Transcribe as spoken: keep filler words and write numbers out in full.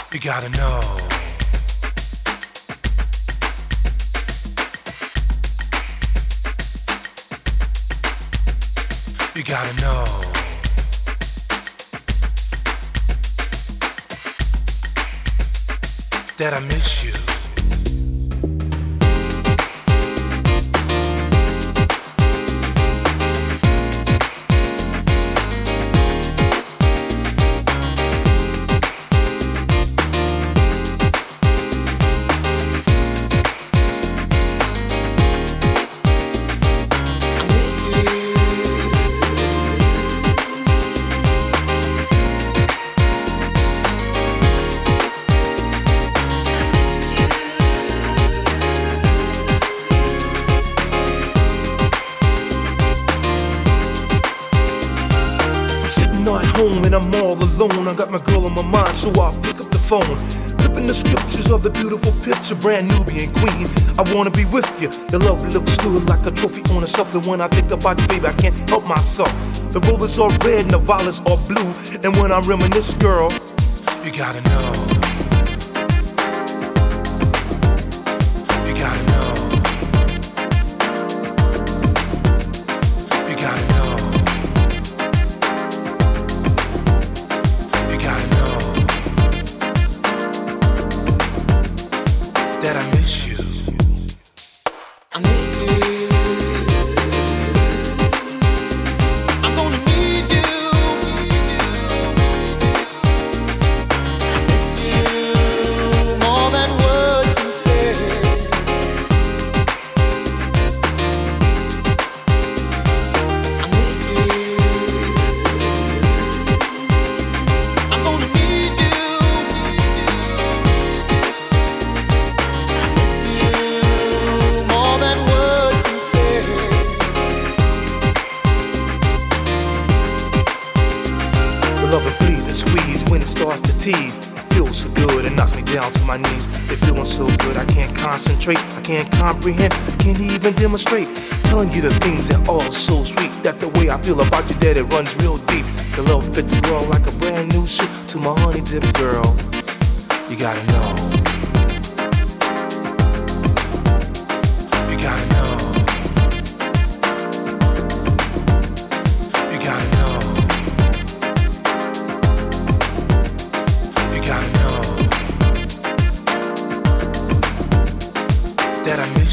You gotta know. You gotta know. That I miss you. Home and I'm all alone. I got my girl on my mind, so I'll pick up the phone. Flipping the scriptures of the beautiful picture, brand Nubian queen. I wanna be with you. Your love looks good like a trophy on a shelf. And when I think about you, baby, I can't help myself. The rollers are red and the violets are blue. And when I reminisce, girl, you gotta know. You gotta know. You gotta know. That I miss you. I miss you. I'm gonna need you. I miss you more than words can say. I miss you. I'm gonna need you. Love it, please, and squeeze when it starts to tease. It feels so good, it knocks me down to my knees. It feeling so good, I can't concentrate, I can't comprehend, I can't even demonstrate. Telling you the things that are so sweet. That's the way I feel about you, that it runs real deep. The love fits well like a brand new suit. To my honey dip girl, you gotta know. You gotta know. You gotta know. That I miss